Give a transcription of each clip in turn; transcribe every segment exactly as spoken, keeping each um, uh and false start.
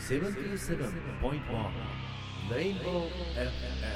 セブンティーセブンポイントワン レインボー エフエム。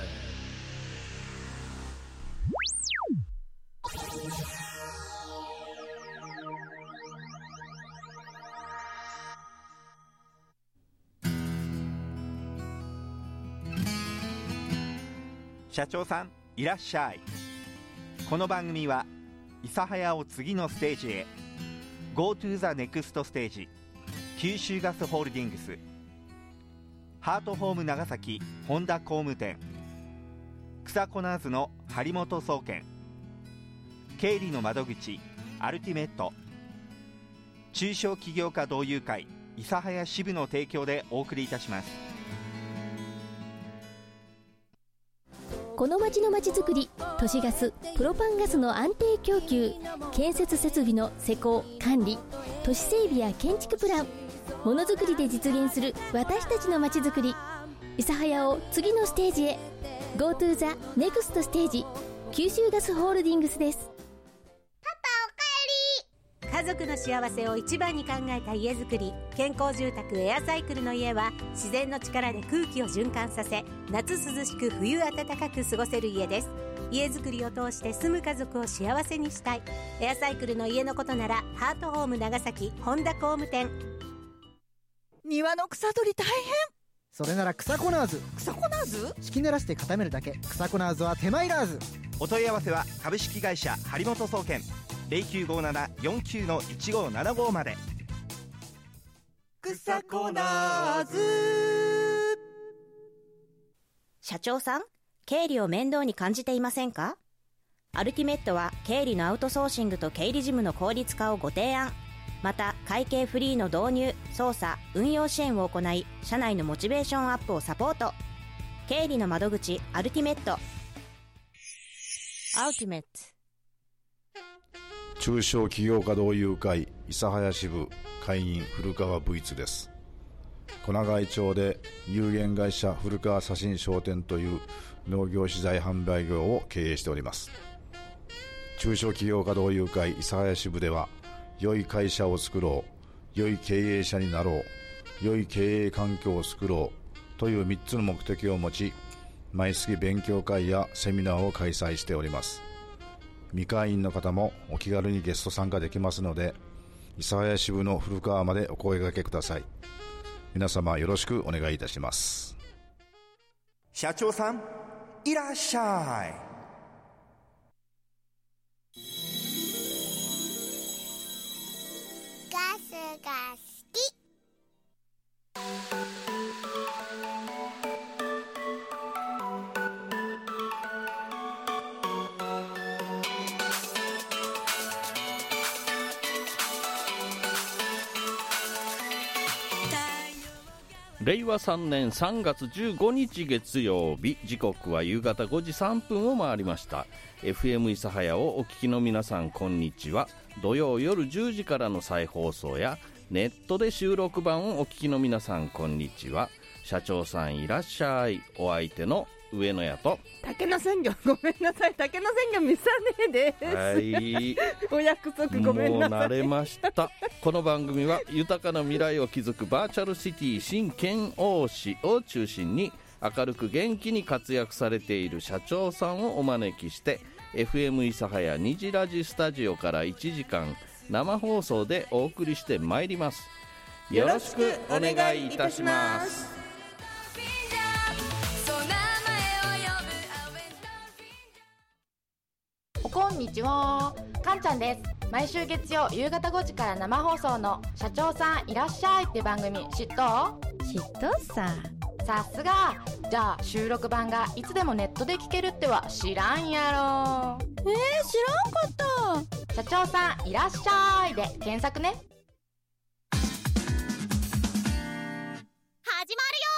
社長さんいらっしゃい。この番組は諫早を次のステージへ Go to the next stage 九州ガスホールディングス、ハートホーム長崎本田工務店、草コナーズの張本総研、経理の窓口アルティメット、中小企業家同友会諫早支部の提供でお送りいたします。 この町の町づくり、都市ガス、プロパンガスの安定供給、建設設備の施工・管理、都市整備や建築プラン、ものづくりで実現する私たちの町づくり。諫早を次のステージへ Go to the next stage 九州ガスホールディングスです。 家族の幸せを一番に考えた家づくり、健康住宅エアサイクルの家は自然の力で空気を循環させ、夏涼しく冬暖かく過ごせる家です。家づくりを通して住む家族を幸せにしたい。エアサイクルの家のことならハートホーム長崎本田工務店。 庭の草取り大変。 それなら草コナーズ。 草コナーズ？ 敷き濡らして固めるだけ。草コナーズは手間いらず。 お問い合わせは株式会社張本総研 ゼロきゅうごなな よんきゅう いちごななご まで。 草コナーズ。 社長さん、経理を面倒に感じていませんか？アルティメットは経理のアウトソーシングと経理事務の効率化をご提案。また会計フリーの導入、操作、運用支援を行い、社内のモチベーションアップをサポート。経理の窓口アルティメット。アルティメット。 中小企業家同友会諫早支部会員古川ブイツです。小長井町で有限会社古川写真商店という農業資材販売業を経営しております。中小企業家同友会諫早支部では、良い会社を作ろう、良い経営者になろう、良い経営環境を作ろうというみっつの目的を持ち、毎月勉強会やセミナーを開催しております。未会員の方もお気軽にゲスト参加できますので、諫早支部の古川までお声掛けください。皆様よろしくお願いいたします。 社長さんいらっしゃい。 ガスが好き。 れいわさんねんさんがつじゅうごにち月曜日、時刻は夕方ごじさんぷんを回りました。 エフエム 諫早をお聞きの皆さん、こんにちは。土曜夜じゅうじからの再放送やネットで収録版をお聞きの皆さん、こんにちは。社長さんいらっしゃい。お相手の上野屋と竹野鮮魚、ごめんなさい、竹野鮮魚ミサネです。 はい、 お約束ごめんなさい。 もう慣れました。この番組は豊かな未来を築くバーチャルシティ新県央市を中心に、明るく元気に活躍されている社長さんをお招きして、 エフエム 諫早虹ラジスタジオからいちじかん生放送でお送りしてまいります。よろしくお願いいたします。 こんにちは、かんちゃんです。毎週月曜夕方ごじから生放送の社長さんいらっしゃいって番組知っと？ 知っとさ。 さすが。じゃあ収録版がいつでもネットで聞けるっては知らんやろ。 えー、知らんかった。 社長さんいらっしゃいで検索ね。 始まるよ。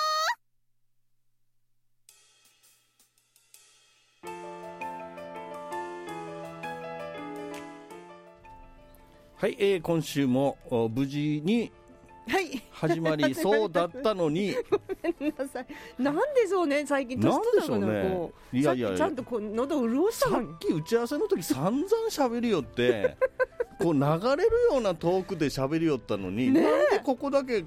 はい、えー、今週も無事に始まりそうだったのに、 ごめんなさい。なんでしょうね、最近年取ったのかな。こう、いやいやいや、さっきちゃんとこう喉を潤したのに。 さっき打ち合わせの時散々喋りよってこう流れるようなトークで喋りよったのに、ね、なんでここだけ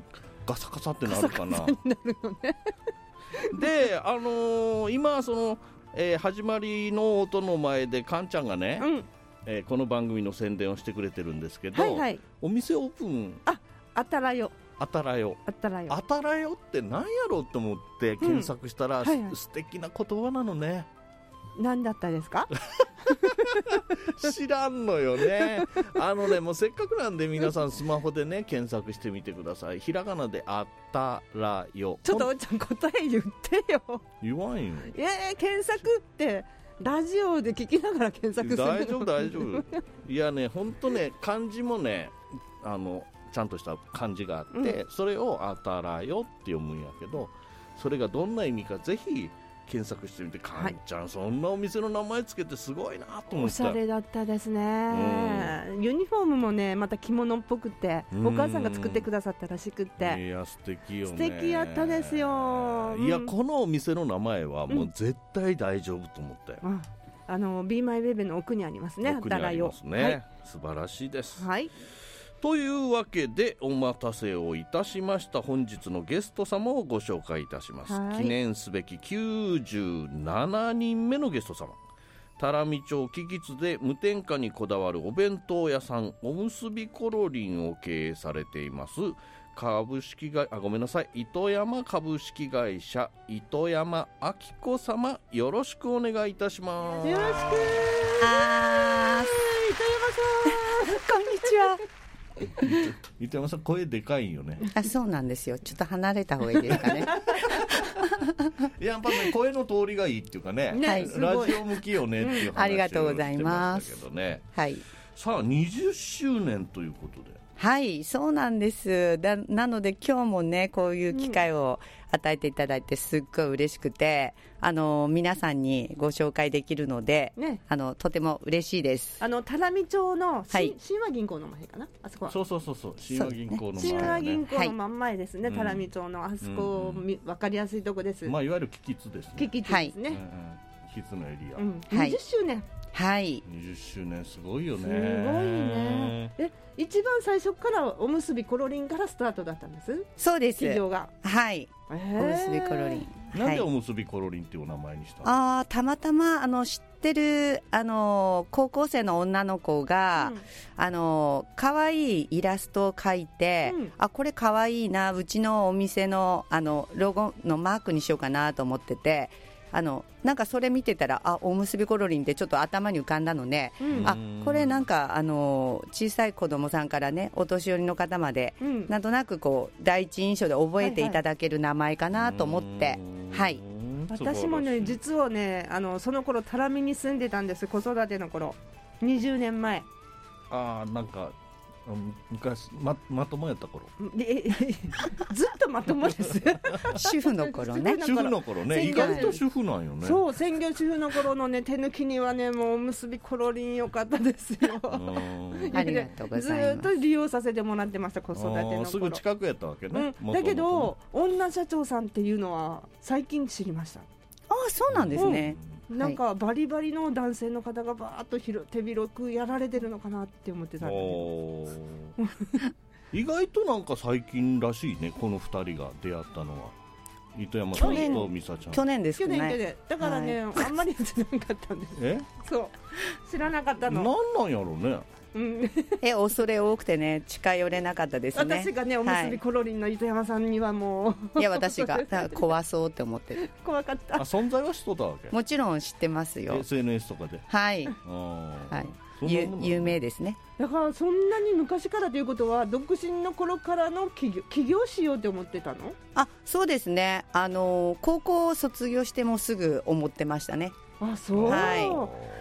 ガサガサってなるかな。 ガサガサになるよねで、あのー、今その、えー、始まりの音の前でカンちゃんがね、うんえー、この番組の宣伝をしてくれてるんですけど、はいはい、お店オープンああたらよあたらよあたらよあたらよって何やろうと思って検索したら、うんはいはい、素敵な言葉なのね。 何だったですか知らんのよね。あのねもうせっかくなんで皆さんスマホでね検索してみてください。ひらがなであたらよ。 ちょっとおっちゃん答え言ってよ。 言わんよ。 えー、検索ってラジオで聞きながら検索するの。 大丈夫大丈夫いやねほんとね漢字もねあのちゃんとした漢字があって、うん、それをあたらよって読むんやけど、それがどんな意味かぜひ検索してみて、かんちゃん、はい、そんなお店の名前つけてすごいなと思って。 おしゃれだったですね、うん、ユニフォームもねまた着物っぽくて、お母さんが作ってくださったらしくて、 いや素敵よね。 素敵やったですよ、 うん、いやこのお店の名前はもう絶対大丈夫と思ったよ、うん、 あの Be My Baby の奥にありますね。 奥にありますね、はい、素晴らしいです、 はい。 というわけでお待たせをいたしました。本日のゲスト様をご紹介いたします。記念すべききゅうじゅうななにんめのゲスト様、多良見町木津で無添加にこだわるお弁当屋さんおむすびコロリンを経営されています株式会あごめんなさい糸山株式会社糸山明子様、よろしくお願いいたします。 よろしく。 あー糸山さんこんにちは糸山さん声でかいよね。 あ、そうなんですよ。ちょっと離れた方がいいですかねいややっぱね声の通りがいいっていうかね、はい、ラジオ向きよねっていう話をしてましたけどね、 ありがとうございます。はい、 さあにじゅっしゅうねんということで。 はい、そうなんですだ。なので今日もねこういう機会を与えていただいてすっごい嬉しくて、あの皆さんにご紹介できるので、ね、あのとても嬉しいです。 あの多良見町の、はい、神話銀行の前かな、あそこは。 そうそうそうそう、神話銀行の前、ね、 神話銀行の真ん前ですね、はい、多良見町のあそこ、うん、分かりやすいとこです。 まあいわゆるキキツですね。 キキツですね、 はい、キキツのエリア、 うん、にじゅっしゅうねん、 はい、 にじゅっしゅうねんすごいよね。すごいね。え、一番最初からおむすびコロリンからスタートだったんです。 そうです。 企業が。 はい。おむすびコロリン。 なんでおむすびコロリンっていうお名前にしたの？ ああ、たまたまあの知ってるあの高校生の女の子が、うん、あの可愛いイラストを描いて、うん、あこれ可愛いな、うちのお店のあのロゴのマークにしようかなと思ってて。あのなんかそれ見てたらあおむすびコロリンってちょっと頭に浮かんだので、うん、あこれなんかあの小さい子供さんからねお年寄りの方まで、うん、なんとなくこう第一印象で覚えていただける名前かなと思って、はいはい、 私もね実はねあのその頃多良見に住んでたんです。子育ての頃にじゅうねんまえ。 あーなんか昔 ま, まともやった頃ずっとまともです主婦の頃ね主婦の頃ね意外と主婦なんよね。 そう専業主婦の頃のね手抜きにはねもうおむすびコロリンよかったですよありがとうございます。 ずっと利用させてもらってました子育ての頃。 すぐ近くやったわけね、 うん、だけど女社長さんっていうのは最近知りました。 ああそうなんですね、 うん、なんかバリバリの男性の方がバーッと手広くやられてるのかなって思ってたんだけど意外となんか最近らしいねこのふたりが出会ったのは。糸山さんと美沙ちゃん去年ですね。 去年でだからね、はい、あんまり知らなかったんです。えそう知らなかったの。 なんなんやろうね、 うん、 え恐れ多くてね近寄れなかったですね。 私がねおむすびコロリンの糸山さんにはもう、 はい、いや私が怖そうって思ってる怖かった。 あ存在は知っとったわけ？ もちろん知ってますよエスエヌエス とかで。 はいはい有名ですね。 だからそんなに昔からということは独身の頃からの起業、起業しようって思ってたの？ あそうですね。あの高校を卒業してもすぐ思ってましたね。 あそう、はい、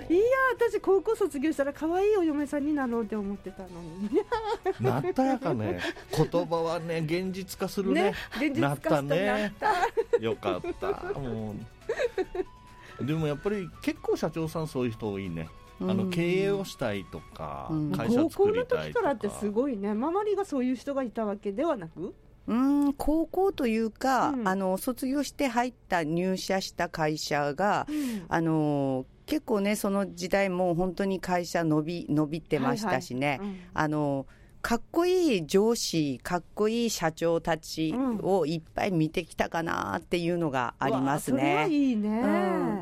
いや私高校卒業したら可愛いお嫁さんになろうって思ってたのになったやかね言葉はね現実化する ね, ね現実化したねなったよかったもうでもやっぱり結構社長さんそういう人多いね。あの経営をしたいとか、うん、会社作りたいとか。高校の時からってすごいね。周りがそういう人がいたわけではなく、 うん高校というか、うん、あの卒業して入った入社した会社が、うん、あの結構ねその時代も本当に会社伸び伸びてましたしね、はいはいうん、あのかっこいい上司、かっこいい社長たちをいっぱい見てきたかなっていうのがありますね。 それはいいね、 うん、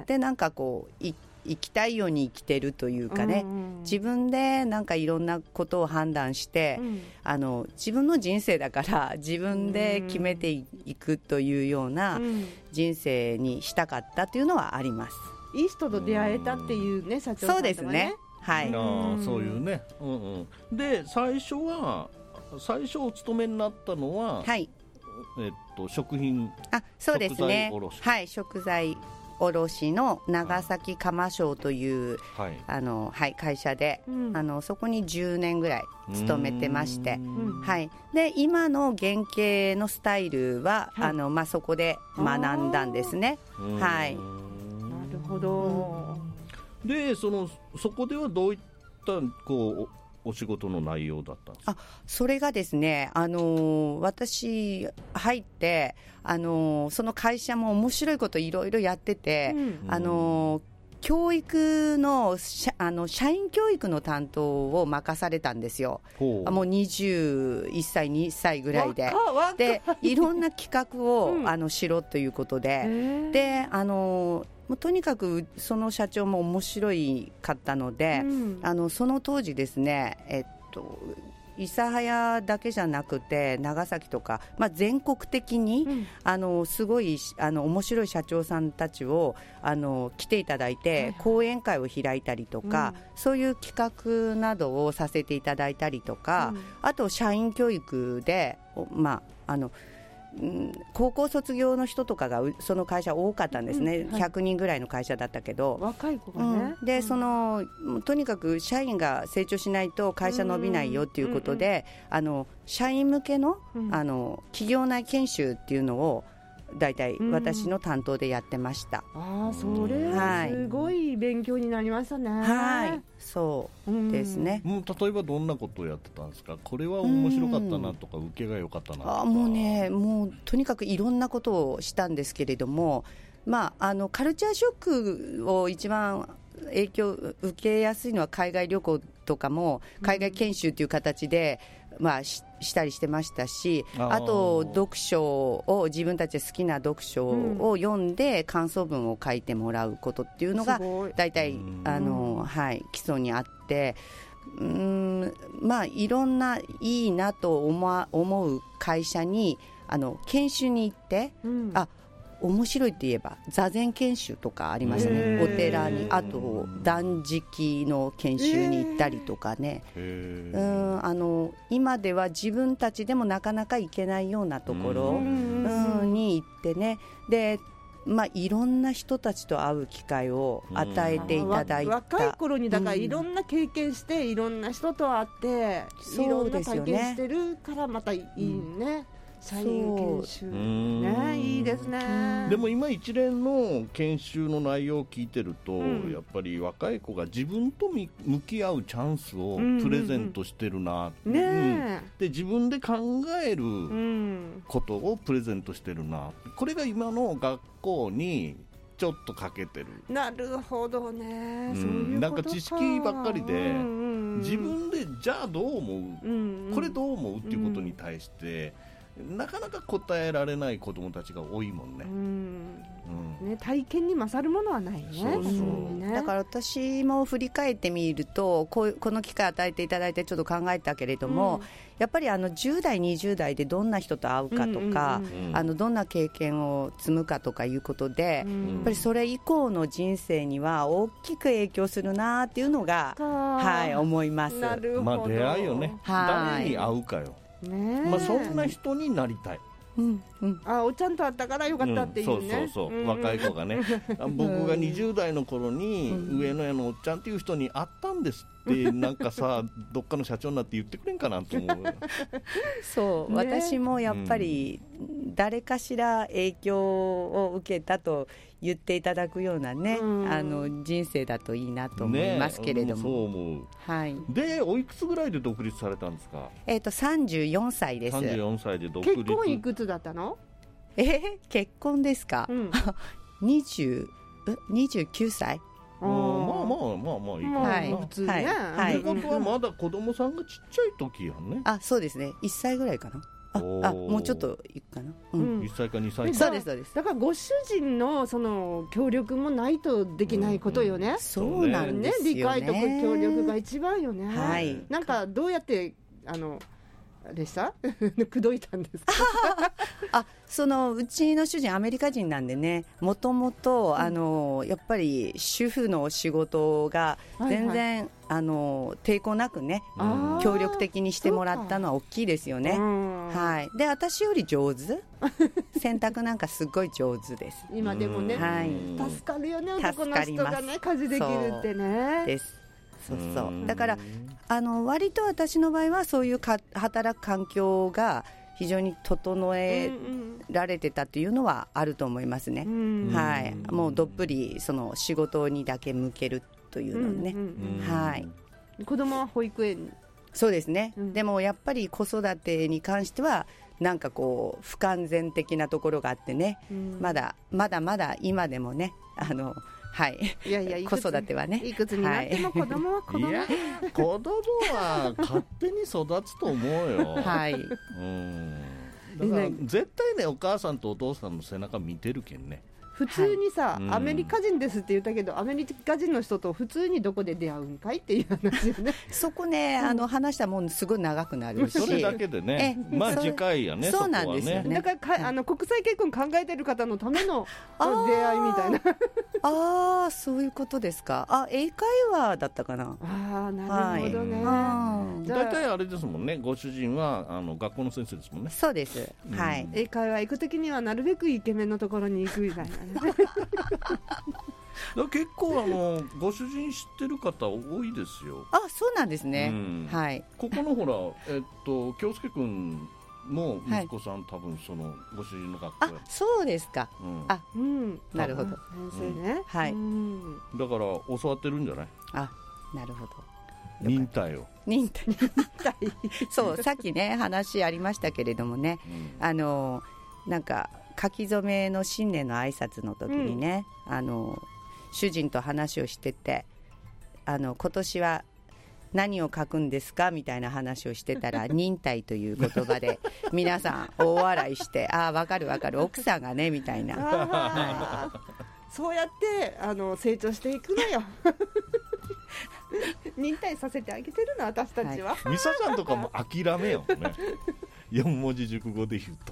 でなんかこうい生きたいように生きてるというかね、うんうん、自分でなんかいろんなことを判断して、うん、あの自分の人生だから自分で決めていくというような人生にしたかったというのはあります。 いい人と出会えたっていうね、社長さんとかね。 そうですね、はい、 あそういうね、うんうん、で最初は最初お勤めになったのは、 はい、 えっと、食品あそうですね、 食材卸、 はい、食材卸の長崎釜商という、はい、あのはい、会社で、うん、あのそこにじゅうねんぐらい勤めてまして、はい、で今の原型のスタイルは、はい、あのまあ、そこで学んだんですね。はい、 なるほど、 うん、で そのそこではどういったこうお仕事の内容だったんですか？ あそれがですね、あのー、私入って、あのー、その会社も面白いこといろいろやってて、うん、あのー、教育の、あの社員教育の担当を任されたんですよ。もうにじゅういっさいにさいぐらいで、でいろんな企画を、うん、あのしろということで、であのもうとにかくその社長も面白いかったので、うん、あのその当時ですね、えっと諫早だけじゃなくて長崎とか、まあ、全国的に、うん、あのすごいあの面白い社長さんたちをあの来ていただいて、はい、講演会を開いたりとか、うん、そういう企画などをさせていただいたりとか、うん、あと社員教育で、まああのうん、高校卒業の人とかがその会社多かったんですね、うんはい、ひゃくにんぐらいの会社だったけど、 若い子がね、 うん、で、うん、そのとにかく社員が成長しないと会社伸びないよっていうことで、うんうん、あの社員向け の,、うん、あの企業内研修っていうのをだいたい私の担当でやってました、 うん、あそれはすごい勉強になりましたね。 はい、そうですね、 うん、もう例えばどんなことをやってたんですか？これは面白かったなとか、うん、受けが良かったなとか。 あもうねもうとにかくいろんなことをしたんですけれども、まあ、あのカルチャーショックを一番影響受けやすいのは海外旅行とかも海外研修という形で、うんまあ、し, したりしてましたし、 あ, あと読書を自分たちで好きな読書を読んで感想文を書いてもらうことっていうのが大体あの、はい、基礎にあって、うーん、まあ、いろんないいなと 思, 思う会社にあの研修に行って、うん、あ面白いって言えば座禅研修とかありましたね。お寺に、あと断食の研修に行ったりとかね、うんあの今では自分たちでもなかなか行けないようなところうんに行ってね、でまあ、いろんな人たちと会う機会を与えていただいた、 若い頃にだからいろんな経験して、うん、いろんな人と会って、いろんな体験してるからまたいいね、社員研修ね、いいですね。 でも今一連の研修の内容を聞いてると、うん、やっぱり若い子が自分と向き合うチャンスをプレゼントしてるな、うんうんうんね、で自分で考えることをプレゼントしてるな、これが今の学校にちょっと欠けてる。 なるほどね、 うん、 そういうことか。 なんか知識ばっかりで、うんうん、自分でじゃあどう思う、うんうん、これどう思うっていうことに対して、うん、なかなか答えられない子どもたちが多いもんね、うんうん、ね、体験に勝るものはないね。そうそう、 うんね、だから私も振り返ってみると、こうこの機会与えていただいてちょっと考えたけれども、うん、やっぱりあのじゅう代にじゅう代でどんな人と会うかとか、うんうんうん、あのどんな経験を積むかとかいうことで、うん、やっぱりそれ以降の人生には大きく影響するなっていうのが、はい、思います。 なるほど、 まあ、出会いよね、はい、誰に会うかよ、ね、まあ、そんな人になりたい、 うんうん、あおちゃんと会ったからよかったっていうね、 うん、そうそうそう、うん、若い子がね僕がにじゅう代の頃に、うん、上野屋のおっちゃんっていう人に会ったんですってなんかさどっかの社長になって言ってくれんかなと思うそう、ね、私もやっぱり誰かしら影響を受けたと言っていただくようなね、うん、あの人生だといいなと思いますけれども、ね、 そう思う、はい、でおいくつぐらいで独立されたんですか？ えーと、さんじゅうよんさいです。 さんじゅうよんさいで独立。 結婚いくつだったの？ えー、結婚ですか、うん、にじゅう、にじゅうきゅうさい。 まあまあまあまあまあいいかな、 はい普通ね、 はいはいってことはまだ子供さんがちっちゃい時やんね。 あ、そうですね、いっさいぐらいかな。あおーあ、もうちょっといくかな、うんうんいっさいかにさいか。 そうですそうです。 だからご主人のその協力もないとできないことよね、 そうなんねですよね。 理解と協力が一番よね。 はいなんかどうやってあのあれした口説いたんですか？ あ、そのうちの主人アメリカ人なんでね、もともとあのやっぱり主婦の仕事が全然、はいはい、あの抵抗なくね協力的にしてもらったのは大きいですよね。はい。で、私より上手洗濯なんかすごい上手です。 今でもね、はい、助かるよね、男の人がね家事できるってね。 です。そうそうだからあの割と私の場合はそういうか働く環境が非常に整えられてたというのはあると思いますね、はい、もうどっぷりその仕事にだけ向けるというのね、はい、 子供は保育園。 そうですね、うん、でもやっぱり子育てに関してはなんかこう不完全的なところがあってね、うん、まだまだまだ今でもねあのはい、 いやいや子育てはね、 いくつになっても子供は子供、 はい、いや子供は勝手に育つと思うよ。はい、うん、だから絶対ねお母さんとお父さんの背中見てるけんね。 普通にさ、 はい、 アメリカ人ですって言ったけど、アメリカ人の人と普通にどこで出会うんかいっていう話よね。 そこね、あの話したらもうすごい長くなるし、 それだけでね、まあ次回やね。 そうなんですよね。 だからかあの国際結婚考えてる方のための出会いみたいな。 ああ、そういうことですか。あ、英会話だったかな。 ああ、なるほどね。 だいたいあれですもんね。ご主人はあの学校の先生ですもんね。 そうです。うん、はい。 英会話行くときにはなるべくイケメンのところに行くみたいなね。 だ結構あのご主人知ってる方多いですよ。 あ、そうなんですね、うん、はい。 ここのほらえっと京介君も息子さん、はい、多分そのご主人の学校。 あ、そうですか、うん、あ、 うん、 なるほど、 先生ね、うん、 はい、 うん、 だから教わってるんじゃない？ あ、なるほど。 忍耐を忍耐そうさっきね話ありましたけれどもね、うん、あのなんか書き初めの新年の挨拶の時にね、うん、あの主人と話をしてて、あの今年は何を書くんですかみたいな話をしてたら忍耐という言葉で皆さん大笑いしてああ分かる分かる奥さんがねみたいな、 はい、そうやってあの成長していくのよ忍耐させてあげてるの私たちは、 はい、ミサちゃんとかも諦めよねよん文字熟語で言う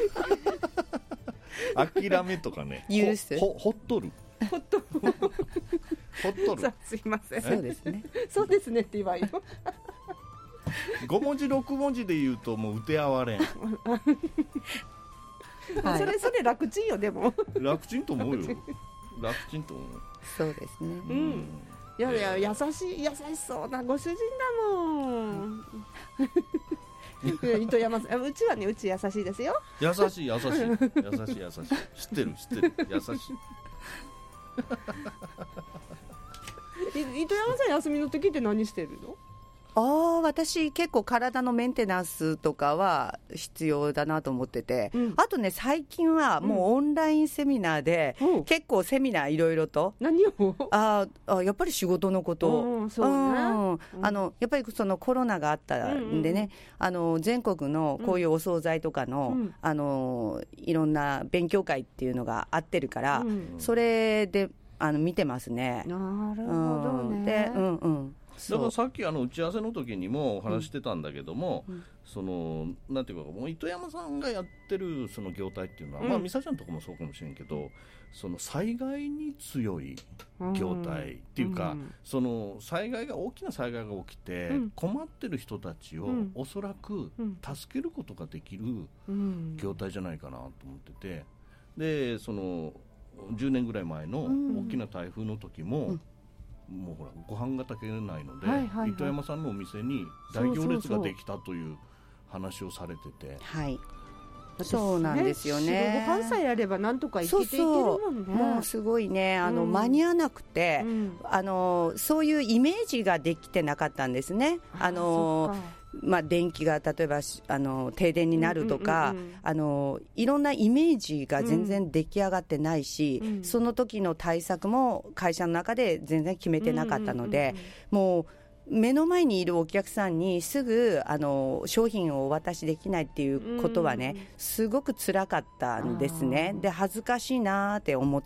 と諦めとかね、 許す、 ほ, ほっとるほっとるほっとるすいません、 そうですねそうですねって言わんよご文字ろく文字で言うともううてあわれんはい、それそれ楽ちんよ。でも楽ちんと思うよ楽ちんと思う。 そうですね、 うん、いやいや優しい優しそうなご主人だもん糸山さん、うちはね、うち優しいですよ。 優しい優しい優しい優しい知ってる知ってる優しい糸山さん休みの時って何してるの？ ああ、私結構体のメンテナンスとかは必要だなと思ってて、うん、あとね最近はもうオンラインセミナーで、うん、結構セミナーいろいろと何をああやっぱり仕事のことを、 うん、そうね、うん、 あのやっぱりそのコロナがあったんでね、うんうん、あの全国のこういうお惣菜とかの、うん、あのいろんな勉強会っていうのがあってるから、うん、それであの見てますね。 なるほどね。 で、うんうん、 だからさっきあの打ち合わせの時にもお話してたんだけども、うん、そのなんていうかもう糸山さんがやってるその業態っていうのは、うん、まあ美沙ちゃんとかもそうかもしれんけど、その災害に強い業態っていうか、うん、その災害が大きな災害が起きて、うん、困ってる人たちをおそらく助けることができる業態じゃないかなと思ってて、でそのじゅうねんぐらい前の大きな台風の時も、うんもうほらご飯が炊けないので、はいはいはい、糸山さんのお店に大行列ができたという話をされてて、 はい、そうなんですよね。 ご飯さえあればなんとか生きていけるもんね。 そうそうもうすごいねあの、うん、間に合わなくて、うん、あのそういうイメージができてなかったんですね。あのまあ、電気が例えばあの停電になるとか、うんうんうんうん、あのいろんなイメージが全然出来上がってないし、うん、その時の対策も会社の中で全然決めてなかったので、うんうんうんうん、もう目の前にいるお客さんにすぐあの商品をお渡しできないっていうことはね、うん、すごく辛かったんですね。で恥ずかしいなって思って、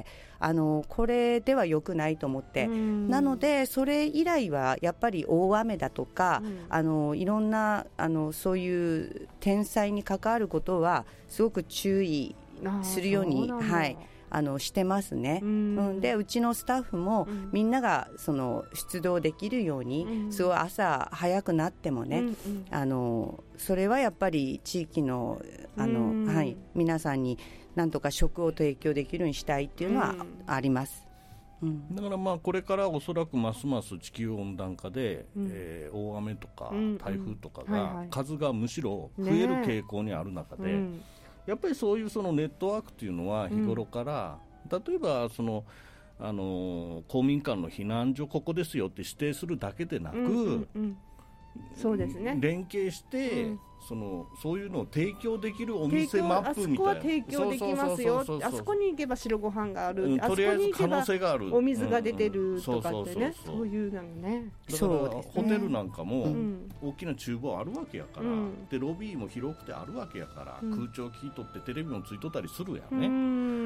あのこれでは良くないと思って、うん、なのでそれ以来はやっぱり大雨だとか、うん、あのいろんなあのそういう天災に関わることはすごく注意するように、はい、あのしてますね。うん、でうちのスタッフも、うん、みんながその出動できるように、うん、すごい朝早くなってもね、うんうん、あのそれはやっぱり地域の、あの、うん、はい、皆さんになんとか食を提供できるようにしたいっていうのはあります。うん、だからまあこれからおそらくますます地球温暖化で、うん、えー、大雨とか台風とかが数がむしろ増える傾向にある中で、ね、うん、やっぱりそういうそのネットワークというのは日頃から、うん、例えばそのあの公民館の避難所ここですよって指定するだけでなく、うんうんうん、 そうですね、 連携して、うん、そのそういうのを提供できるお店マップみたいな、 あそこは提供できますよ、あそこに行けば白ご飯がある、うん、 とりあえず可能性がある、 お水が出てるとかってね、そういうのね、 だからホテルなんかも大きな厨房あるわけやから、うん、でロビーも広くてあるわけやから、うん、空調聞いとってテレビもついとったりするやね、うん、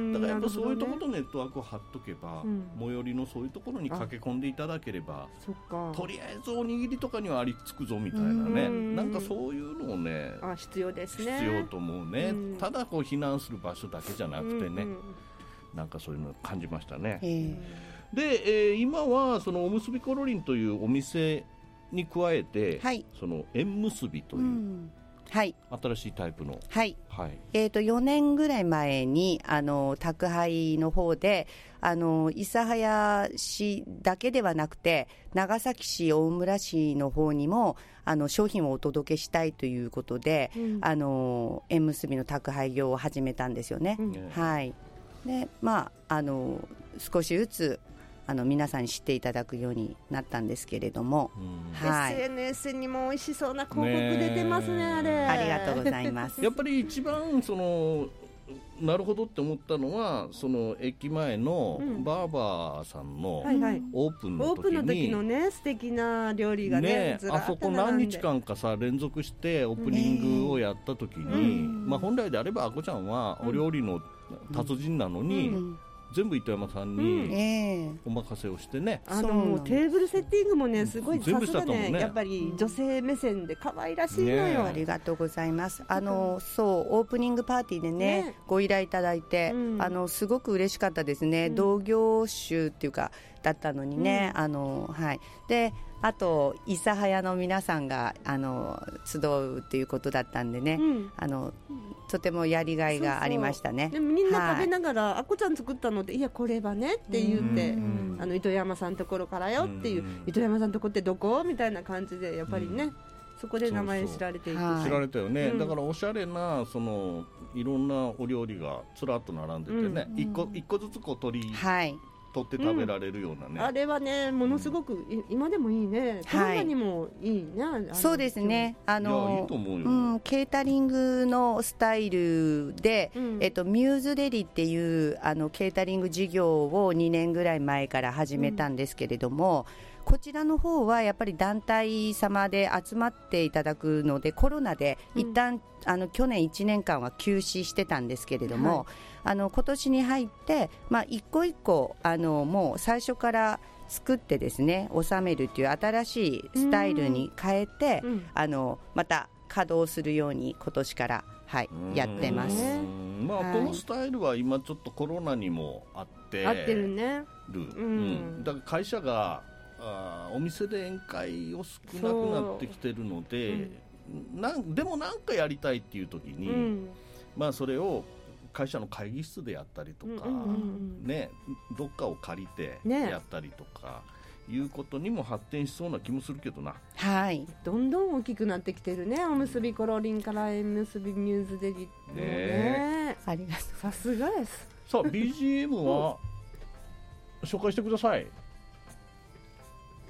だからやっぱそういうところとネットワークを張っとけば、うん、最寄りのそういうところに駆け込んでいただければ、 そっか、 とりあえずおにぎりとかにはありつくぞみたいなね、んなんかそういうのをね、 あ、必要ですね、 必要と思うね、うん、ただこう避難する場所だけじゃなくてね、うんうん、なんかそういうのを感じましたね。で、えー、今はそのおむすびコロリンというお店に加えて、はい、その縁結びという、うん、はい、新しいタイプの、 はいはい、えー、とよねんぐらい前にあの宅配の方であの諫早市だけではなくて長崎市、大村市の方にもあの商品をお届けしたいということで、うん、あの縁結びの宅配業を始めたんですよね、うん、はい。で、まあ、あの少しずつあの皆さんに知っていただくようになったんですけれども、 うん、はい、エスエヌエス にも美味しそうな広告出てますね、あれ、 ありがとうございますやっぱり一番そのなるほどって思ったのは、その駅前のバーバーさんのオープンの時に、うん、オープンの時のね、素敵な料理が ね, ねずらっと並んで、あそこ何日間かさ連続してオープニングをやった時に、うん、まあ、本来であればあこちゃんはお料理の達人なのに、うんうん、全部糸山さんにお任せをしてね、 うん、あのテーブルセッティングもね、すごいさすがね、やっぱり女性目線で可愛らしいのよ、ね、 ありがとうございます。あのそうオープニングパーティーで ね, ねご依頼いただいて、うん、あのすごく嬉しかったですね、うん、同業種っていうかだったのにね、うん、あのはい、であと諫早の皆さんがあの集うっていうことだったんでね、うん、あのとてもやりがいがありましたね。 そうそう、でみんな食べながら、はい、あこちゃん作ったので、いやこれはねって言って、あの糸山さんのところからよっていう、糸山さんのとこってどこみたいな感じでやっぱりね、そこで名前知られていく、 そうそう知られたよね、うん、だからおしゃれなそのいろんなお料理がずらっと並んでてね、うん、一個一個ずつこう取り、はい取って食べられるようなね、うん、 あれはねものすごく、うん、今でもいいね、コロナにもいいね、はい、 そうですね、あのいいと思うよ、 うん、ケータリングのスタイルで、うん、えっと、ミューズデリっていうあのケータリング事業をにねんぐらい前から始めたんですけれども、うん、こちらの方はやっぱり団体様で集まっていただくので、コロナで一旦、うん、あの去年いちねんかんは休止してたんですけれども、はい、あの今年に入って、まあ、一個一個あのもう最初から作ってですね収めるっていう新しいスタイルに変えて、うん、あのまた稼働するように今年から、はい、やってます。 まあ、はい、このスタイルは今ちょっとコロナにもあって合ってるね、 うんうん、だから会社があお店で宴会を少なくなってきてるので、うん、なんでもなんかやりたいっていう時に、うん、まあそれを会社の会議室でやったりとか、うんうんうんね、どっかを借りてやったりとか、ね、いうことにも発展しそうな気もするけどな。 はい、 どんどん大きくなってきてるね、おむすびコロリンから縁結びミューズデリねね、 ありがとう、 さすがです。 さあ ビージーエム は紹介してください。え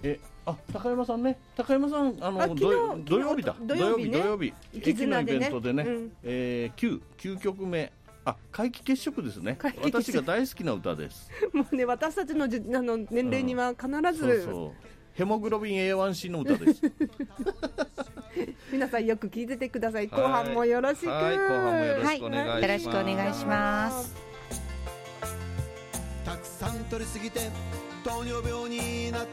あ、高山さんね、高山さんあのあ土曜土曜日だ土曜日ね土曜日駅のイベントでね、 絆でねうんえー、9, 9曲目、あ、皆既月食ですね。私が大好きな歌です。 もうね、私たちのじあの年齢には必ず、 そうそう、ヘモグロビン エーワンシー の歌です。 皆さんよく聞いててください。後半もよろしく。 はい、後半もよろしくお願いします。 はい、よろしくお願いします。 たくさん取りすぎて糖尿病になった。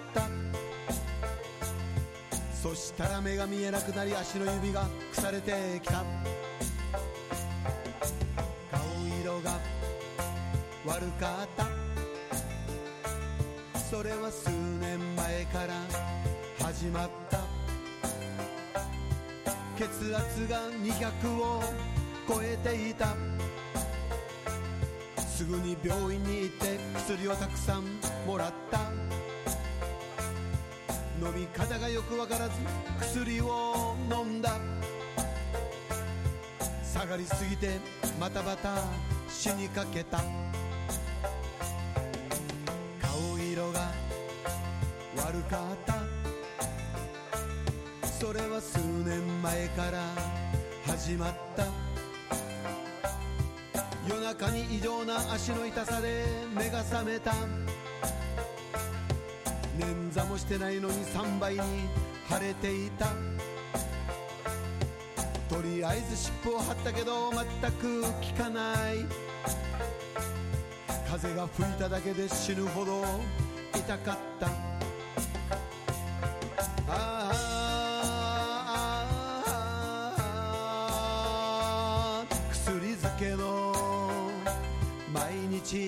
そしたら目が見えなくなり足の指が腐れてきた。顔色が悪かった。それは数年前から始まった。血圧がにひゃくを超えていた。すぐに病院に行って薬をたくさんもらった。飲み方がよくわからず薬を飲んだ。下がりすぎてまたまた死にかけた。顔色が悪かった。それは数年前から始まった。夜中に異常な足の痛さで目が覚めた。捻挫もしてないのにさんばいに腫れていた。とりあえず湿布を貼ったけど全く効かない。風が吹いただけで死ぬほど痛かった。ああ薬漬けの毎日。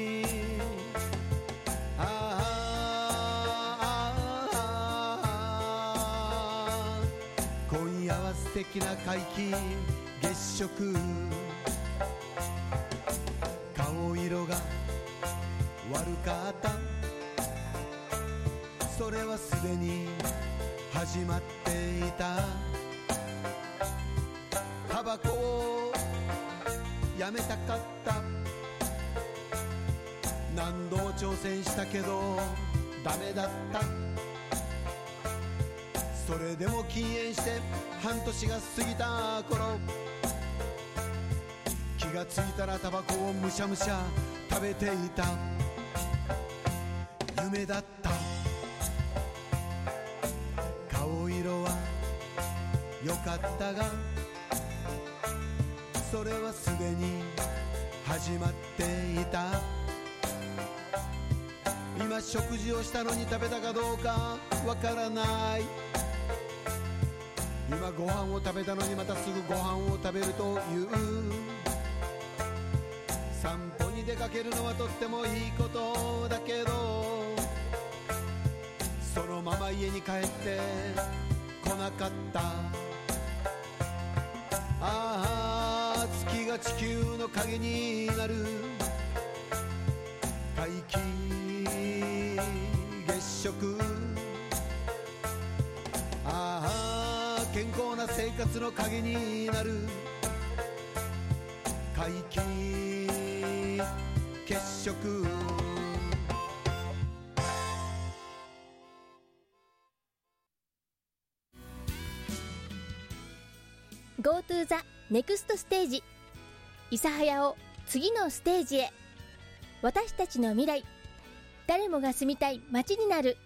素敵な皆既月食。顔色が悪かった。それはすでに始まっていた。タバコをやめたかった。何度も挑戦したけどダメだった。それでも禁煙して半年が過ぎた頃、気がついたらタバコをむしゃむしゃ食べていた。夢だった。顔色は良かったが、それはすでに始まっていた。今食事をしたのに食べたかどうかわからない。今ご飯を食べたのにまたすぐご飯を食べるという。散歩に出かけるのはとってもいいことだけど、そのまま家に帰ってこなかった。ああ月が地球の影になる。皆既月食。ああ健康な生活の影になる。皆既月食。 Go to the next stage。 諫早を次のステージへ。私たちの未来、誰もが住みたい街になる。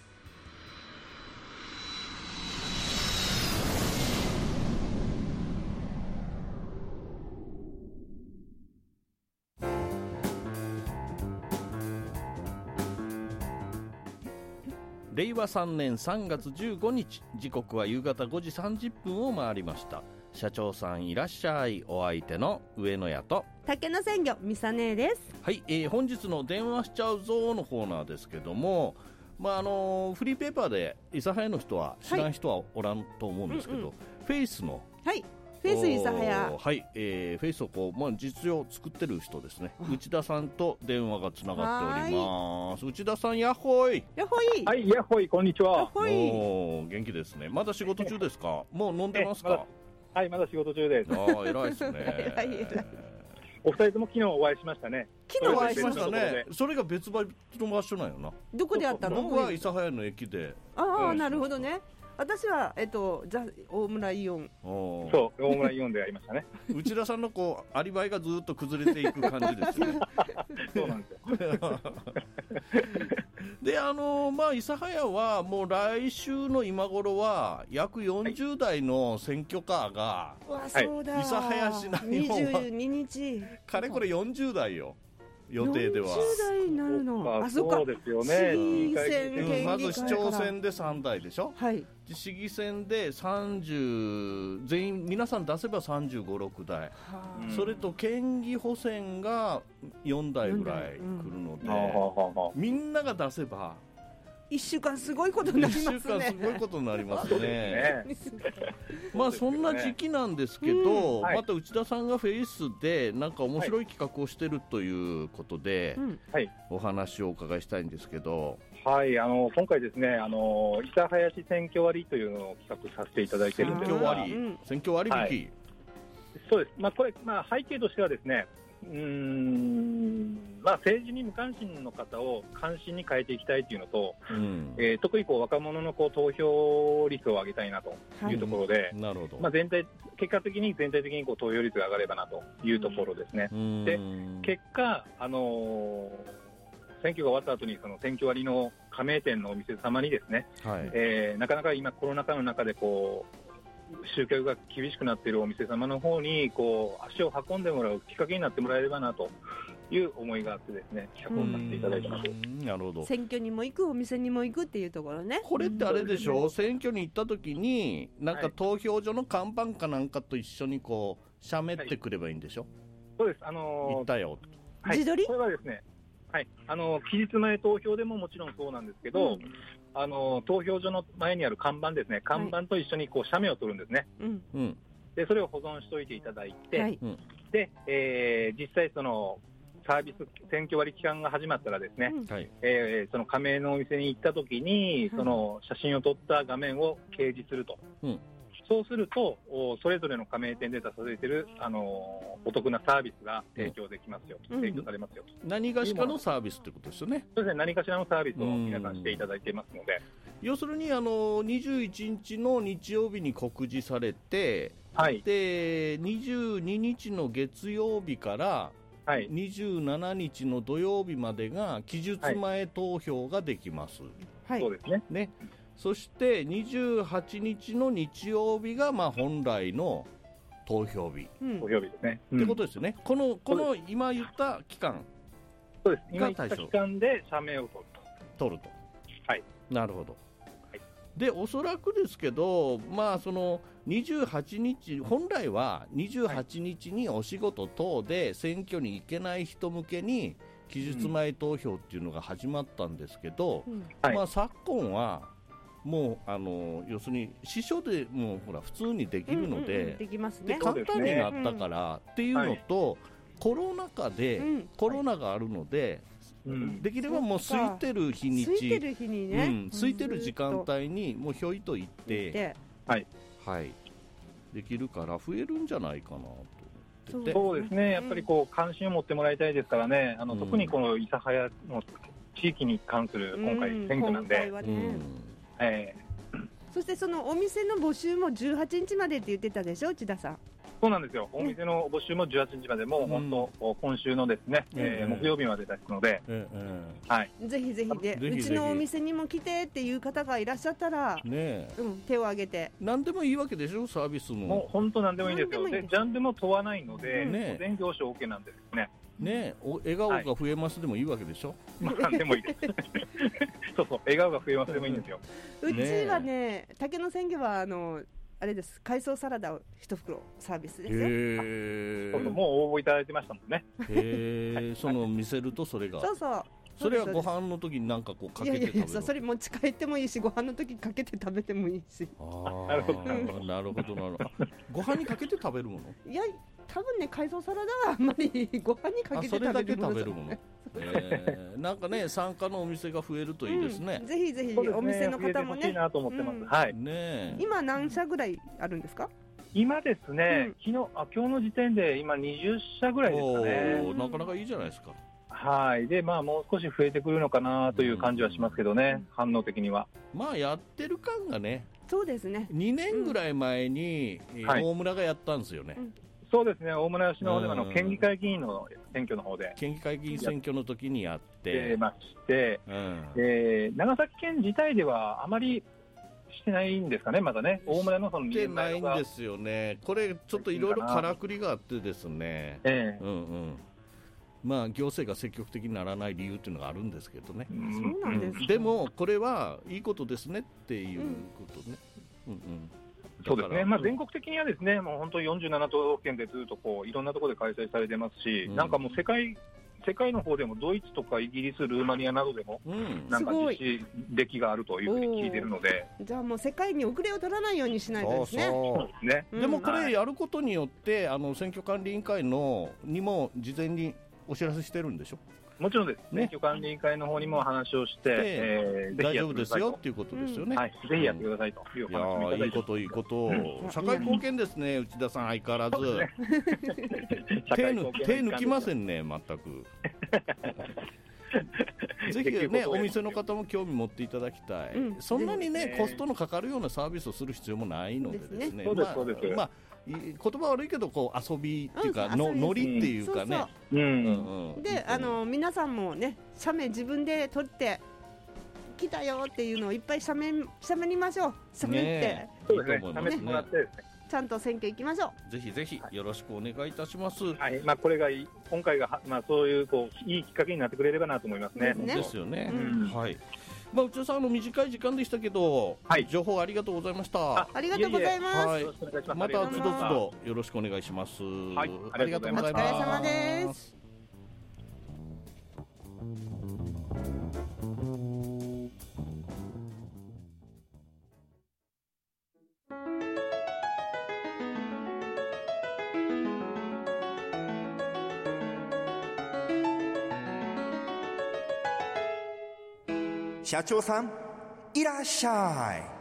れいわさんねんさんがつじゅうごにち、時刻は夕方ごじさんじゅっぷんを回りました。社長さんいらっしゃい。お相手の上野屋と竹の鮮魚みさねです。 はい、えー、本日の電話しちゃうぞのコーナーですけども、まああのー、フリーペーパーで諫早の人は知らん人はおらんと思うんですけど、はい、うんうん、フェイスの、 はいフェイス諫早、 はい、えー、フェイスをこう、まあ、実用作ってる人ですね。内田さんと電話がつながっております。内田さん、やっほい。 やっほい。 はい、やっほい、こんにちは。 おー、元気ですね。まだ仕事中ですか？もう飲んでますか？ はい、まだ仕事中です。 ああ、偉いですね。 偉い偉い。 お二人とも昨日お会いしましたね。 昨日お会いしましたね。それが別々の場所なんよな。 どこでやったの？ 僕は諫早の駅で。 ああ、なるほどね。私は、えっと、ザ・大村イオン。 そう、大村イオンでやりましたね。 内田さんのこうアリバイがずっと崩れていく感じですね。 そうなんですよ。 で、あのまあ諫早はもう来週の今頃は約よんじゅうだいの選挙カーが、 はい、そうだ、 諫早市内にじゅうににちかれこれよんじゅうだいよ。予定ではよんじゅうだいになるの。 あ、そうですよね。 市議選、県議会から、 まず市長選でさんだいでしょ。 はい。 市議選でさんじゅう全員皆さん出せばさんじゅうご、ろくだい、それと県議補選がよんだいぐらい来るので、うん、みんなが出せばいっしゅうかんすごいことになりますね。いっしゅうかんすごいことになりますね。まあそんな時期なんですけど、うん、はい、また内田さんがフェイスでなんか面白い企画をしてるということで、はい、お話をお伺いしたいんですけど。 はい、あの今回ですね、あの諫早市選挙割というのを企画させていただいているんですが、 選挙割、うん、選挙割引、はい、 そうです。まあこれ、まあ背景としてはですね、うーん、まあ政治に無関心の方を関心に変えていきたいというのと、うん、えー、特にこう若者のこう投票率を上げたいなというところで、はい、 なるほど。 まあ全体結果的に全体的にこう投票率が上がればなというところですね。うん、で結果あのー選挙が終わった後にその選挙割の加盟店のお店様にですね、はい、えー、なかなか今コロナ禍の中でこう集客が厳しくなっているお店様の方にこう足を運んでもらうきっかけになってもらえればなという思いがあってですね、企画をさせていただいたなと。 なるほど。 選挙にも行く、お店にも行くっていうところね。 これってあれでしょ、うん、選挙に行った時になんか投票所の看板かなんかと一緒にこう喋ってくればいいんでしょ、はい、 そうです。あのー、 行ったよ、 はい、 自撮り？ これはですね、はい、あの期日前投票でももちろんそうなんですけど、うん、あの投票所の前にある看板ですね、看板と一緒にこう写メを撮るんですね、はい、でそれを保存しておいていただいて、はい、でえー、実際そのサービス選挙割期間が始まったらですね、うん、えー、その加盟のお店に行った時に、その写真を撮った画面を掲示すると、うん、そうするとそれぞれの加盟店で出されている、あのー、お得なサービスが提供できますよ、うん、提供されますよ、 何かしらのサービスってことですよね。 そうですね、何かしらのサービスを皆さんしていただいていますので、 要するにあのにじゅういちにちの日曜日に告示されて、はい、でにじゅうににちの月曜日からはい、にじゅうしちにちの土曜日までが期日前投票ができます、 はい、そうですね。 ね、そしてにじゅうはちにちの日曜日がまあ本来の投票日、 うん、投票日ですね、 ってことですよね。この、この今言った期間、 そうです、今言った期間で社名を取ると。 取ると。 はい。 なるほど。はい、で、おそらくですけど、まあそのにじゅうはちにち、本来はにじゅうはちにちにお仕事等で選挙に行けない人向けに期日前投票っていうのが始まったんですけど、うん、まあ昨今はもうあの要するに支所でもうほら普通にできるので、うんうん、 できますね、 で簡単になったからっていうのと、はい、コロナ禍で、うん、コロナがあるので、うん、できればもう空いてる日にち、 空いてる日にね、 うん、空いてる時間帯にもうひょいと行って、 はいはい、できるから増えるんじゃないかなと思ってて。 そうですね、やっぱりこう関心を持ってもらいたいですからね、あの、うん、特にこの諫早の地域に関する今回選挙なんで、うん、ね、えー、そしてそのお店の募集もじゅうはちにちまでって言ってたでしょ、内田さん。 そうなんですよ、お店の募集もじゅうはちにちまで、もう本当、うん、今週のですね、うん、えー、木曜日までですので、うんうん、はい、 ぜひぜひで、うちのお店にも来てっていう方がいらっしゃったら、ね、うん、手を挙げて。 何でもいいわけでしょ、サービスも。 もう本当何でもいいんですよ。で、ジャンルも問わないので、ね、全業種 OK なんですね。 ね、お笑顔が増えますでもいいわけでしょ、 はい、まあでもいいですそうそう、笑顔が増えますでもいいんですよ。 うちはね、竹の鮮魚はあのあれです、海藻サラダを一袋サービスですよ。 へそうそう、もう応募いただいてましたもんね。 へー、はい、その見せるとそれが、 そうそう、 それはご飯の時に何かこうかけて食べる。いやいや、 それ持ち帰ってもいいし、ご飯の時かけて食べてもいいし。 あなるほどなるほどなるほど。ご飯にかけて食べるもの？ いや、多分ね、海藻サラダはあんまりご飯にかけて食べるものじゃない。 えー、なんかね、参加のお店が増えるといいですね。 うん、ぜひぜひ、お店の方もね、 いいなと思ってます。うん、はい。 ね、 今何社ぐらいあるんですか？ 今ですね、うん、昨日あ今日の時点で今にじゅっしゃぐらいですかね。 なかなかいいじゃないですか。 はい。で、まあ、もう少し増えてくるのかなという感じはしますけどね、うん、反応的には。 まあ、やってる感がね、 そうですね。 にねんぐらい前に、うん、大村がやったんですよね。はい、 そうですね。大村市の方ではの県議会議員の選挙の方で。 県議会議員選挙の時にやって。 やまして、うん、で、長崎県自体ではあまりしてないんですかね、まだね。大村のそのしてないんですよね。これ、ちょっといろいろからくりがあってですね。ええうんうんまあ、行政が積極的にならない理由っていうのがあるんですけどね、 うん、そうなんですか。 でもこれはいいことですねっていうことね、うんうんうん、 そうですね、まあ、全国的にはですねもう本当によんじゅうななとどうふけんでずっとこういろんなところで開催されてますし、うん、なんかもう世界世界の方でもドイツとかイギリス、ルーマニアなどでも、うん、なんか実施歴があるというふうに聞いてるので、 じゃあもう世界に遅れを取らないようにしないとですね。 そうですね、うん、でもこれやることによって、あの選挙管理委員会のにも事前にお知らせしてるんでしょ。 もちろんです。選挙管理委員会の方にも話をして、えー、大丈夫ですよっていうことですよね、うんはい、ぜひやってくださいという話をいただいて、 いいこといいこと、うん、社会貢献ですね、内田さん相変わらず、ね、手, ぬ手抜きませんね全くぜひねお店の方も興味持っていただきたい、うん、そんなにね、ねコストのかかるようなサービスをする必要もないのでですね、 そうですそうです、 まあ言葉悪いけどこう遊びっていうか、うん、のノリっていうかね、そうそう、うんうんうん、であの皆さんもね写メ自分で撮って来たよっていうのをいっぱい写メ写メりましょう。写メって、 ね、そうですね、写メてもらってですね、 ちゃんと選挙行きましょう。ぜひぜひよろしくお願いいたします。 はい、まあこれがいい今回がまあそういうこういいきっかけになってくれればなと思いますね。 ですね。ですよね。うん、はい。まあ、内田さんの短い時間でしたけど、はい、情報ありがとうございました。 あ, ありがとうございます。 はい、またつどつどよろしくお願いします。 はい、ありがとうございます。 お疲れ様です。 社長さんいらっしゃい。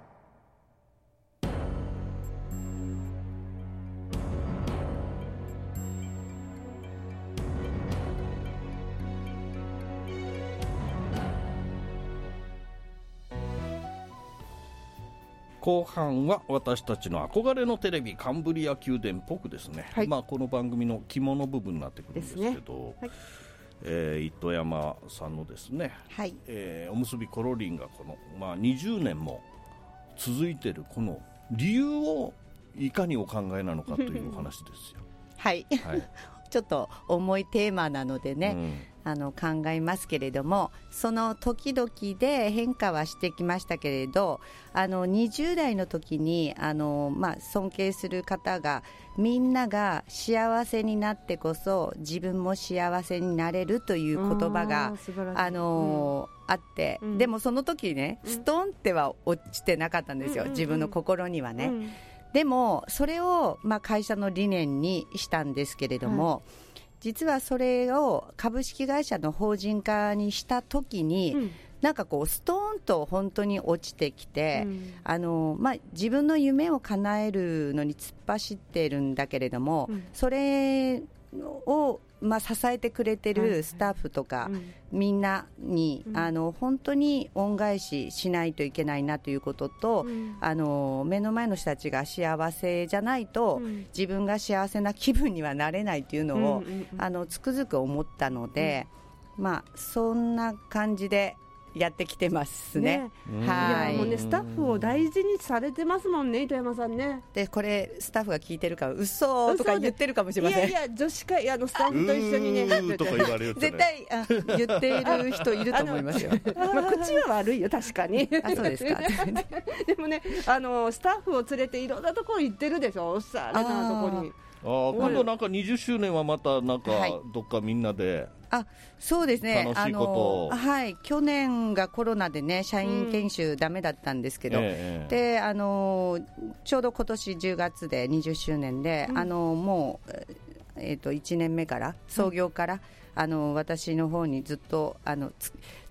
後半は私たちの憧れのテレビカンブリア宮殿っぽくですね、はい、まあ、この番組の肝の部分になってくるんですけど、はい、えー、糸山さんのですね、はい、えー、おむすびコロリンがこの、まあ、にじゅうねんも続いているこの理由をいかにお考えなのかというお話ですよ。 はい、はい、ちょっと重いテーマなのでね、うん、あの考えますけれども、その時々で変化はしてきましたけれど、あのにじゅう代の時にあの、まあ、尊敬する方がみんなが幸せになってこそ自分も幸せになれるという言葉が あ, あの、うん、あって、うん、でもその時ね、ストンっては落ちてなかったんですよ、うん、自分の心にはね、うん、でもそれを、まあ、会社の理念にしたんですけれども、はい、実はそれを株式会社の法人化にした時に、うん、なんかこうストーンと本当に落ちてきて、うん、あのまあ、自分の夢を叶えるのに突っ走っているんだけれども、うん、それを、まあ、支えてくれてるスタッフとか、はいはい、みんなに、うん、あの本当に恩返ししないといけないなということと、うん、あの目の前の人たちが幸せじゃないと、うん、自分が幸せな気分にはなれないというのを、うんうんうん、あのつくづく思ったので、うん、まあ、そんな感じでやってきてますね。 ね、はい、いやもうね、スタッフを大事にされてますもんね、糸山さんね。 でこれスタッフが聞いてるから嘘とか言ってるかもしれません。 いやいや、女子会あのスタッフと一緒にねとか言われる絶対あ言っている人いると思いますよ。 まあ、口は悪いよ確かに。 あ、そうですか。 でもね、あのスタッフを連れていろんなところ行ってるでしょ、おしゃれなところに。 あ、今度なんかにじゅっしゅうねんはまたなんかどっかみんなで、 はい、あ、そうですね、 楽しいこと、 あの、はい、去年がコロナでね社員研修ダメだったんですけど、うん、えー、であのちょうど今年じゅうがつでにじゅっしゅうねんで、うん、あのもう、えー、といちねんめから創業から、うん、あの私の方にずっとあのつ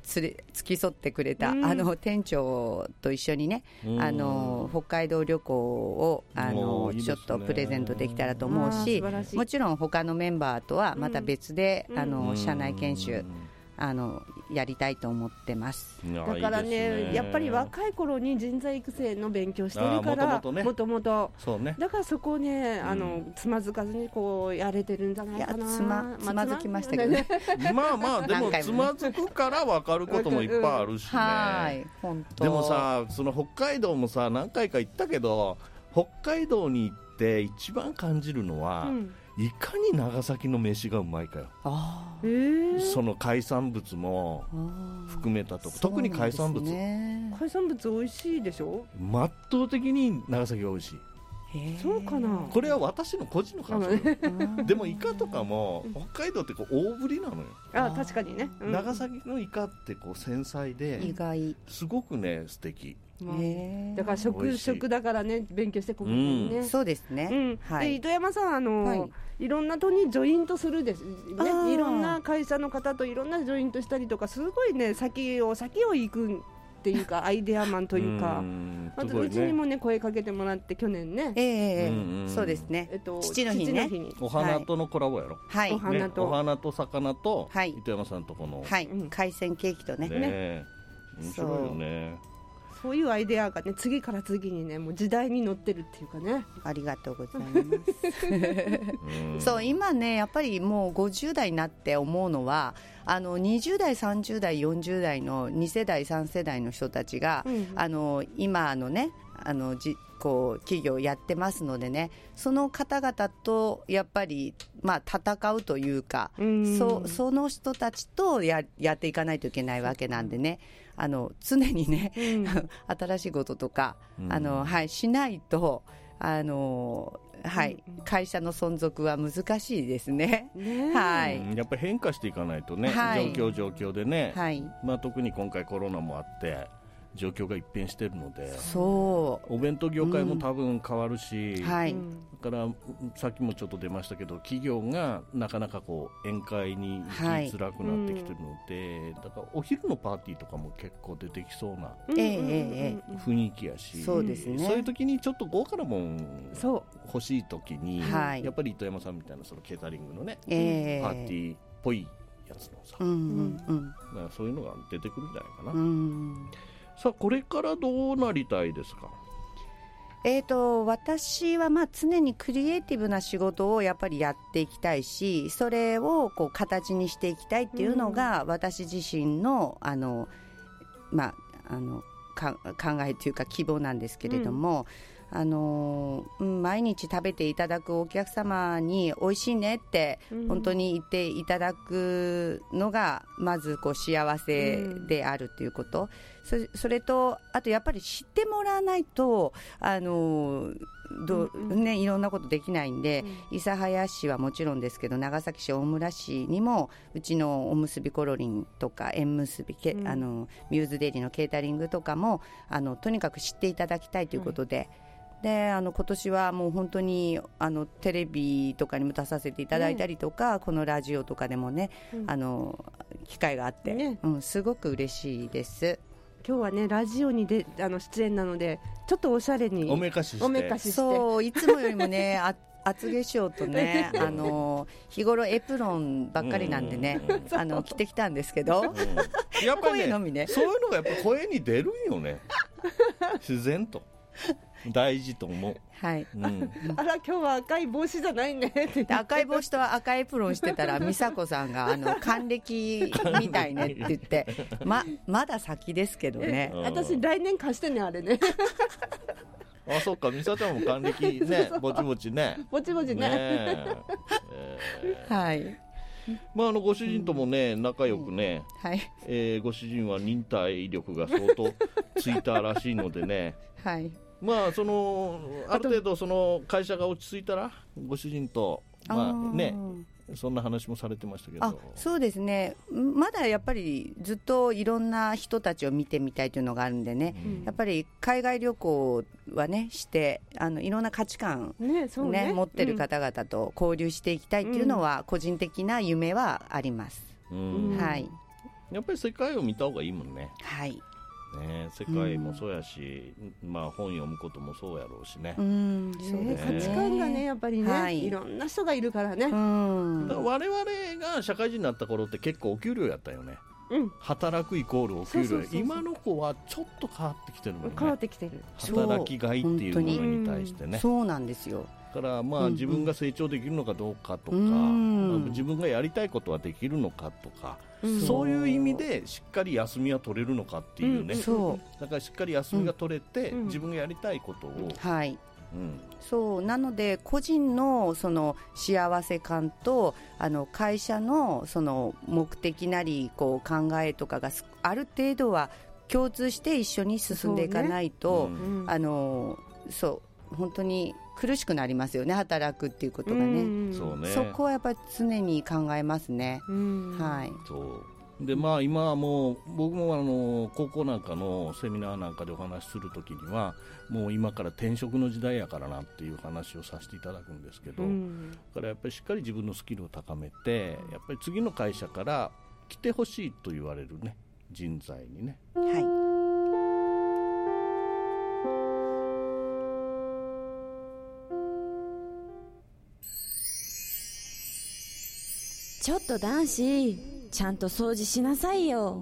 つれ付き添ってくれた、うん、あの店長と一緒にね、うん、あの北海道旅行をあのちょっとプレゼントできたらと思うし、もちろん他のメンバーとはまた別で、うん、あの社内研修、うんあのやりたいと思ってます。 だからね、ねやっぱり若い頃に人材育成の勉強してるからもともとだからそこをね、うん、あのつまずかずにこうやれてるんじゃないかな。 つま、つまずきましたけどねまあまあでもつまずくから分かることもいっぱいあるしね、うん、はい本当。でもさその北海道もさ何回か行ったけど、北海道に行って一番感じるのは、うんいかに長崎の飯がうまいかよ。あ、えー、その海産物も含めたとこ、特に海産物、 ね、海産物美味しいでしょ。 圧倒的に長崎が美味しい。 そうかな。 これは私の個人の感想でもイカとかも北海道ってこう大ぶりなのよ。 あ、確かにね、 うん、長崎のイカってこう繊細で意外すごくね素敵。 へだから 食, 食だからね勉強してここにね、 うん、そうですね、 うんはい、で糸山さんあの、はい、いろんなとにジョイントするですね。いろんな会社の方といろんなジョイントしたりとかすごいね先を先を行くっていうかアイデアマンというかうんあとうちにもね声かけてもらって去年ねええーうんうん、そうですね、えっと、父の日ねにお花とのコラボやろ、 はい、 お花と、ね、お花と魚と、はい、糸山さんとこの、 はいうん、海鮮ケーキとねね面白いよね。 そういうアイデアがね次から次にねもう時代に乗ってるっていうかね。 ありがとうございますそう今ねやっぱりもうごじゅう代になって思うのはあのにじゅう代さんじゅう代よんじゅう代のに世代さん世代の人たちが、うん、あの今のねあのじこう企業やってますのでね、その方々とやっぱり、まあ、戦うというか、うん、そ, その人たちと や, やっていかないといけないわけなんでね、あの常にね、うん、新しいこととか、うんあのはい、しないとあのはい、うん、会社の存続は難しいですね。ねはい、 やっぱり変化していかないとね、はい、状況状況でね、はいまあ、特に今回コロナもあって状況が一変しているので、 そうお弁当業界も多分変わるし、うんはい、だからさっきもちょっと出ましたけど企業がなかなかこう宴会に行きづらくなってきてるので、はいうん、だからお昼のパーティーとかも結構出てきそうな雰囲気やし、 そうですね、 そういう時にちょっと豪華なもん欲しい時に、はい、やっぱり糸山さんみたいなそのケータリングのね、えー、パーティーっぽいやつのさ、うんうんうん、だからそういうのが出てくるんじゃないかな、うんさあこれからどうなりたいですか。 えーと、私はまあ常にクリエイティブな仕事をやっぱりやっていきたいし、それをこう形にしていきたいっていうのが私自身の、あの、まあ、あのか考えというか希望なんですけれども、うんあの毎日食べていただくお客様に美味しいねって本当に言っていただくのがまずこう幸せであるということ、うん、それ、それとあとやっぱり知ってもらわないとあのどう、ね、いろんなことできないんで、うん、諫早市はもちろんですけど長崎市大村市にもうちのおむすびコロリンとか縁結び、うん、あのミューズデリのケータリングとかもあのとにかく知っていただきたいということで、うんであの今年はもう本当にあのテレビとかにも出させていただいたりとか、ね、このラジオとかでもね、うん、あの機会があって、ねうん、すごく嬉しいです。 今日はねラジオにであの出演なのでちょっとおしゃれにおめかしして、 おめかししてそういつもよりもねあ厚化粧とねあの日頃エプロンばっかりなんでね、うん、あの着てきたんですけど、うん、 やっぱり、ね、声のみねそういうのがやっぱ声に出るんよね自然と大事と思う、 はいうん、 あら今日は赤い帽子じゃないねって赤い帽子と赤いエプロンしてたら美佐子さんがあの還暦みたいねって言ってま, まだ先ですけどね、 私来年貸してねあれねあそっか美佐ちゃんも還暦ねぼちぼちねぼちぼちね, ね、えー、はいまあ、あのご主人ともね仲良くね、 うんはいえー、ご主人は忍耐力が相当ついたらしいのでねはいまあそのある程度その会社が落ち着いたらご主人とまあねそんな話もされてましたけど。 あそうですねまだやっぱりずっといろんな人たちを見てみたいというのがあるんでね、うん、やっぱり海外旅行はねしてあのいろんな価値観、ねそうねね、持ってる方々と交流していきたいというのは個人的な夢はあります、うん、はいやっぱり世界を見た方がいいもんね。 はいね、世界もそうやし、うん、まあ本読むこともそうやろうしね。 うん、そうね、価値観がねやっぱりね、はい、いろんな人がいるからね。うん、 だから我々が社会人になった頃って結構お給料やったよね。うん、働くイコールお給料。そうそうそうそう、今の子はちょっと変わってきてるもんね。 変わってきてる。 働きがいっていうものに対してね。 そうなんですよ。 だからまあ自分が成長できるのかどうかとか、うんうん、自分がやりたいことはできるのかとか、うん、そういう意味でしっかり休みは取れるのかっていうね、うん、そうだからしっかり休みが取れて、うん、自分がやりたいことを、うん、 はい、うん、そうなので個人のその幸せ感とあの会社のその目的なりこう考えとかがある程度は共通して一緒に進んでいかないと、そうね、うん、あのそう本当に苦しくなりますよね、働くっていうことがね。うん、そうね、そこはやっぱり常に考えますね。うん、はい、 そうで、まあ、今はもう僕もあの高校なんかのセミナーなんかでお話しするときにはもう今から転職の時代やからなっていう話をさせていただくんですけど、うん、だからやっぱりしっかり自分のスキルを高めてやっぱり次の会社から来てほしいと言われるね人材にね、はい、 ちょっと男子、ちゃんと掃除しなさいよ。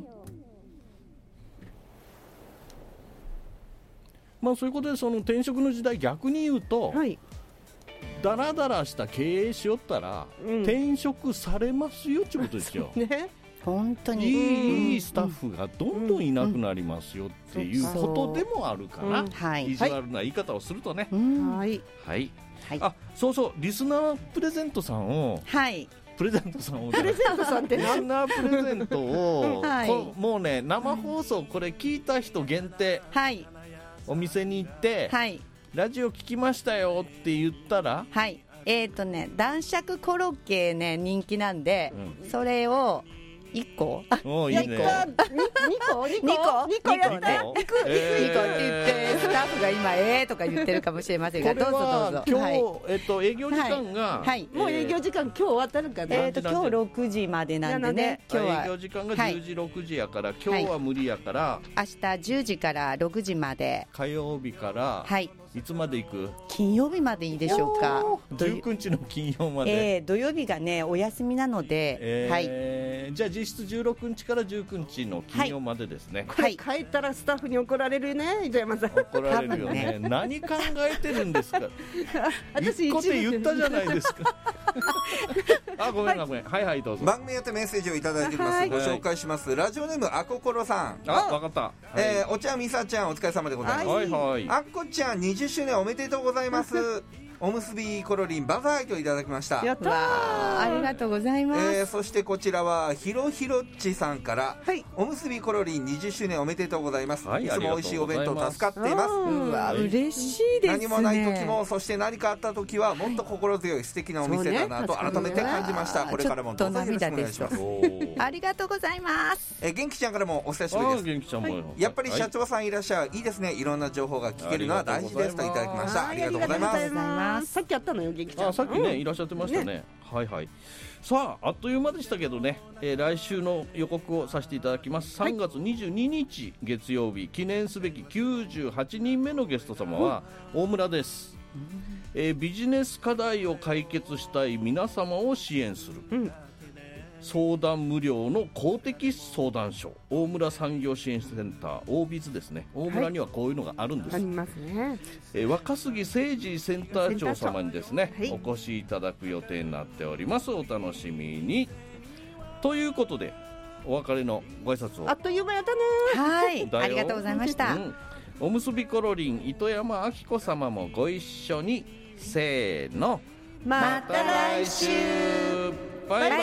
まあそういうことでその転職の時代逆に言うと、はい、だらだらした経営しよったら、うん、転職されますよってことですよ。ね、 本当にいい、いいスタッフがどんどんいなくなりますよっていうことでもあるから、うん、はい、意地悪な言い方をするとね、はい、はいはい、あ、そうそう、リスナープレゼントさんを、はい、プレゼントさんを、プレゼントさんってリスナープレゼントを、はい、もうね生放送これ聞いた人限定、はい、お店に行って、はい、ラジオ聞きましたよって言ったら、 はい、えーとね男爵コロッケね人気なんで、うん、それをいっこ、 おいいね、にこにこにこやってにこって言ってスタッフが今えーとか言ってるかもしれませんが、どうぞどうぞ。 今日、えっと営業時間が、 はい、もう営業時間今日終わったのかな。 えっと今日ろくじまでなんでね、 今日は営業時間がじゅうじろくじやから今日は無理やから明日じゅうじからろくじまで、 火曜日からはいいつまで行く？ 金曜日までいいでしょうか。 じゅうくにちの金曜まで、 えー、土曜日がねお休みなので、 えーはい、じゃあ実質じゅうろくにちからじゅうくにちの金曜までですね、 はい、これ帰ったらスタッフに怒られるね、糸山さん。 怒られるよね。何考えてるんですか。私一個で言ったじゃないですか。あ、ごめんごめん、はいはいどうぞ。 番組やってメッセージをいただいております、はい、ご紹介します。ラジオネームあこころさん。 あ、わかった、はい、 えー、お茶みさちゃんお疲れ様でございます。はいはい、あっこちゃんにじゅっしゅうねんおめでとうございます。おむすびコロリンバザイといただきました。 やったー、ありがとうございます。 えー、そしてこちらはひろひろっちさんから、はい、おむすびコロリンにじゅっしゅうねんおめでとうございます、はい、いつも美味しいお弁当助かっています。 うわ、嬉しいですね。 何もない時も、そして何かあった時はもっと心強い素敵なお店だなと改めて感じました、ね、これからもどうぞよろしくお願いします。 ありがとうございます。 えー、元気ちゃんからもお久しぶりです。 元気ちゃんも、はい、 やっぱり社長さんいらっしゃい、いいですね、いろんな情報が聞けるのは大事ですといただきました。ありがとうございます。 さっきあったのよ、元気ちゃん。 あ、さっきね、うん、いらっしゃってましたね。ね、はいはい。さあ、あっという間でしたけどね、えー、来週の予告をさせていただきます。さんがつにじゅうににち月曜日、記念すべききゅうじゅうはちにんめのゲスト様は大村です、うん、えー、ビジネス課題を解決したい皆様を支援する、うん、相談無料の公的相談所、大村産業支援センター大ビズですね。大村にはこういうのがあるんです、はい、 ありますね。 えー、若杉誠二センター長様にですね、はい、お越しいただく予定になっております。お楽しみに。ということでお別れのご挨拶を。 あっという間やったね。 はい、ありがとうございました、うん、 おむすびコロリン糸山明子様もご一緒に。せーの、 また来週、 バイバイ。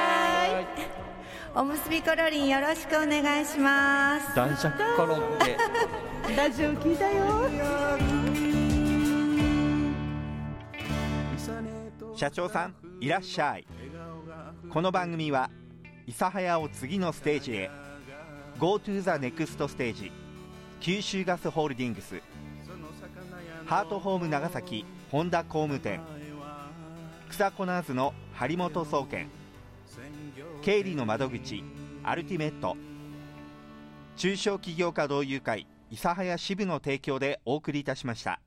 おむすびコロリンよろしくお願いします。 男爵コロッケラジオ聞いたよ。 社長さんいらっしゃい。この番組は諫早を次のステージへ Go to the next stage 九州ガスホールディングス、ハートホーム長崎本田工務店、草コナーズの張本総研、経理の窓口アルティメット、中小企業家同友会諫早支部の提供でお送りいたしました。